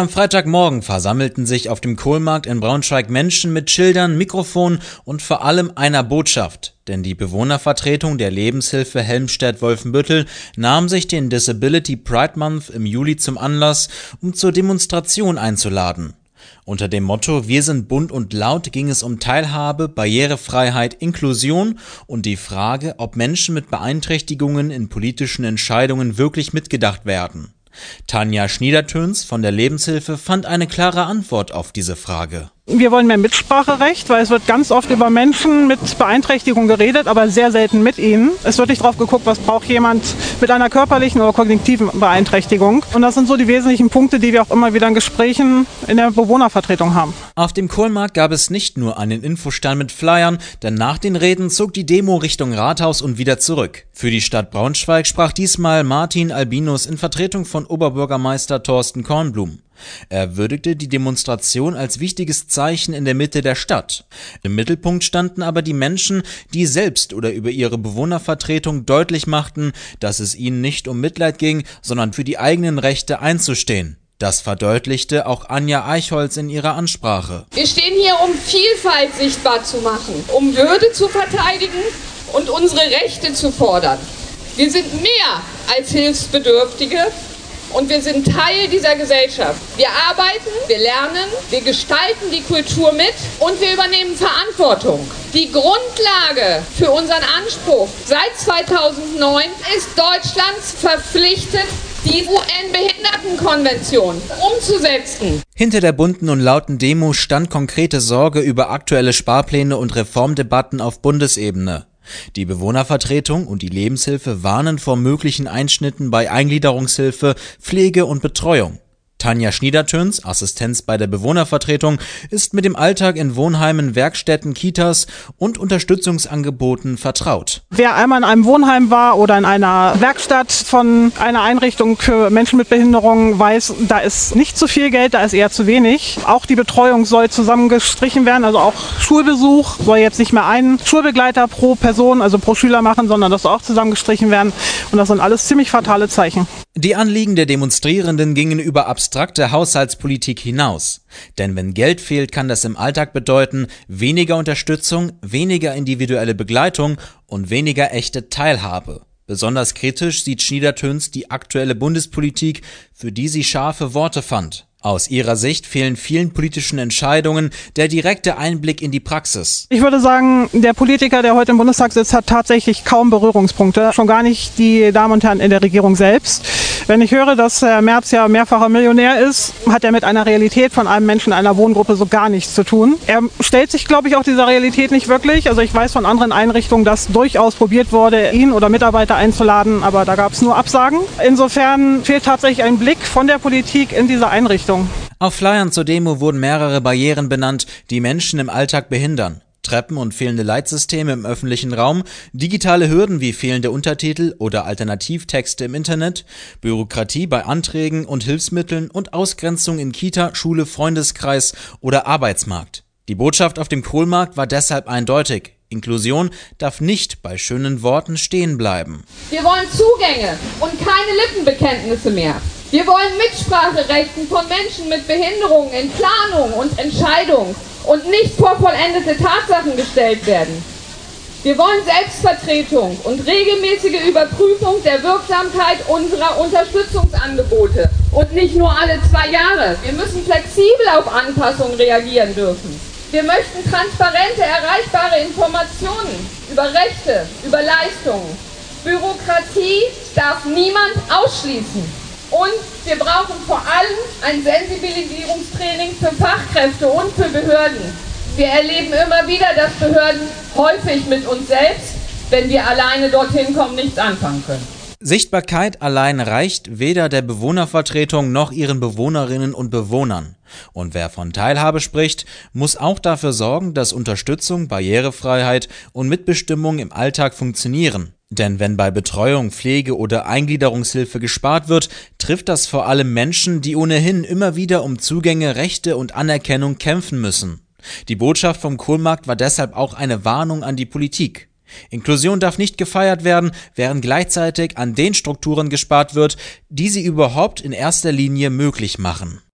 Am Freitagmorgen versammelten sich auf dem Kohlmarkt in Braunschweig Menschen mit Schildern, Mikrofonen und vor allem einer Botschaft. Denn die Bewohnervertretung der Lebenshilfe Helmstedt-Wolfenbüttel nahm sich den Disability Pride Month im Juli zum Anlass, um zur Demonstration einzuladen. Unter dem Motto „Wir sind bunt und laut" ging es um Teilhabe, Barrierefreiheit, Inklusion und die Frage, ob Menschen mit Beeinträchtigungen in politischen Entscheidungen wirklich mitgedacht werden. Tanja Schniedertöns von der Lebenshilfe fand eine klare Antwort auf diese Frage. Wir wollen mehr Mitspracherecht, weil es wird ganz oft über Menschen mit Beeinträchtigung geredet, aber sehr selten mit ihnen. Es wird nicht drauf geguckt, was braucht jemand mit einer körperlichen oder kognitiven Beeinträchtigung. Und das sind so die wesentlichen Punkte, die wir auch immer wieder in Gesprächen in der Bewohnervertretung haben. Auf dem Kohlmarkt gab es nicht nur einen Infostand mit Flyern, denn nach den Reden zog die Demo Richtung Rathaus und wieder zurück. Für die Stadt Braunschweig sprach diesmal Martin Albinus in Vertretung von Oberbürgermeister Thorsten Kornblum. Er würdigte die Demonstration als wichtiges Zeichen in der Mitte der Stadt. Im Mittelpunkt standen aber die Menschen, die selbst oder über ihre Bewohnervertretung deutlich machten, dass es ihnen nicht um Mitleid ging, sondern für die eigenen Rechte einzustehen. Das verdeutlichte auch Anja Eichholz in ihrer Ansprache. Wir stehen hier, um Vielfalt sichtbar zu machen, um Würde zu verteidigen und unsere Rechte zu fordern. Wir sind mehr als Hilfsbedürftige. Und wir sind Teil dieser Gesellschaft. Wir arbeiten, wir lernen, wir gestalten die Kultur mit und wir übernehmen Verantwortung. Die Grundlage für unseren Anspruch seit 2009 ist Deutschlands verpflichtet, die UN-Behindertenkonvention umzusetzen. Hinter der bunten und lauten Demo stand konkrete Sorge über aktuelle Sparpläne und Reformdebatten auf Bundesebene. Die Bewohnervertretung und die Lebenshilfe warnen vor möglichen Einschnitten bei Eingliederungshilfe, Pflege und Betreuung. Tanja Schniedertöns, Assistenz bei der Bewohnervertretung, ist mit dem Alltag in Wohnheimen, Werkstätten, Kitas und Unterstützungsangeboten vertraut. Wer einmal in einem Wohnheim war oder in einer Werkstatt von einer Einrichtung für Menschen mit Behinderung, weiß, da ist nicht zu viel Geld, da ist eher zu wenig. Auch die Betreuung soll zusammengestrichen werden, also auch Schulbesuch soll jetzt nicht mehr ein Schulbegleiter pro Person, also pro Schüler machen, sondern das soll auch zusammengestrichen werden. Und das sind alles ziemlich fatale Zeichen. Die Anliegen der Demonstrierenden gingen über abstrakte Haushaltspolitik hinaus. Denn wenn Geld fehlt, kann das im Alltag bedeuten weniger Unterstützung, weniger individuelle Begleitung und weniger echte Teilhabe. Besonders kritisch sieht Schniedertöns die aktuelle Bundespolitik, für die sie scharfe Worte fand. Aus ihrer Sicht fehlen vielen politischen Entscheidungen der direkte Einblick in die Praxis. Ich würde sagen, der Politiker, der heute im Bundestag sitzt, hat tatsächlich kaum Berührungspunkte. Schon gar nicht die Damen und Herren in der Regierung selbst. Wenn ich höre, dass Herr Merz ja mehrfacher Millionär ist, hat er mit einer Realität von einem Menschen in einer Wohngruppe so gar nichts zu tun. Er stellt sich, glaube ich, auch dieser Realität nicht wirklich. Also ich weiß von anderen Einrichtungen, dass durchaus probiert wurde, ihn oder Mitarbeiter einzuladen, aber da gab es nur Absagen. Insofern fehlt tatsächlich ein Blick von der Politik in diese Einrichtung. Auf Flyern zur Demo wurden mehrere Barrieren benannt, die Menschen im Alltag behindern. Treppen und fehlende Leitsysteme im öffentlichen Raum, digitale Hürden wie fehlende Untertitel oder Alternativtexte im Internet, Bürokratie bei Anträgen und Hilfsmitteln und Ausgrenzung in Kita, Schule, Freundeskreis oder Arbeitsmarkt. Die Botschaft auf dem Kohlmarkt war deshalb eindeutig. Inklusion darf nicht bei schönen Worten stehen bleiben. Wir wollen Zugänge und keine Lippenbekenntnisse mehr. Wir wollen Mitspracherechten von Menschen mit Behinderungen in Planung und Entscheidung und nicht vor vollendete Tatsachen gestellt werden. Wir wollen Selbstvertretung und regelmäßige Überprüfung der Wirksamkeit unserer Unterstützungsangebote und nicht nur alle 2 Jahre. Wir müssen flexibel auf Anpassungen reagieren dürfen. Wir möchten transparente, erreichbare Informationen über Rechte, über Leistungen. Bürokratie darf niemand ausschließen. Und wir brauchen vor allem ein Sensibilisierungstraining für Fachkräfte und für Behörden. Wir erleben immer wieder, dass Behörden häufig mit uns selbst, wenn wir alleine dorthin kommen, nichts anfangen können. Sichtbarkeit allein reicht weder der Bewohnervertretung noch ihren Bewohnerinnen und Bewohnern. Und wer von Teilhabe spricht, muss auch dafür sorgen, dass Unterstützung, Barrierefreiheit und Mitbestimmung im Alltag funktionieren. Denn wenn bei Betreuung, Pflege oder Eingliederungshilfe gespart wird, trifft das vor allem Menschen, die ohnehin immer wieder um Zugänge, Rechte und Anerkennung kämpfen müssen. Die Botschaft vom Kohlmarkt war deshalb auch eine Warnung an die Politik. Inklusion darf nicht gefeiert werden, während gleichzeitig an den Strukturen gespart wird, die sie überhaupt in erster Linie möglich machen.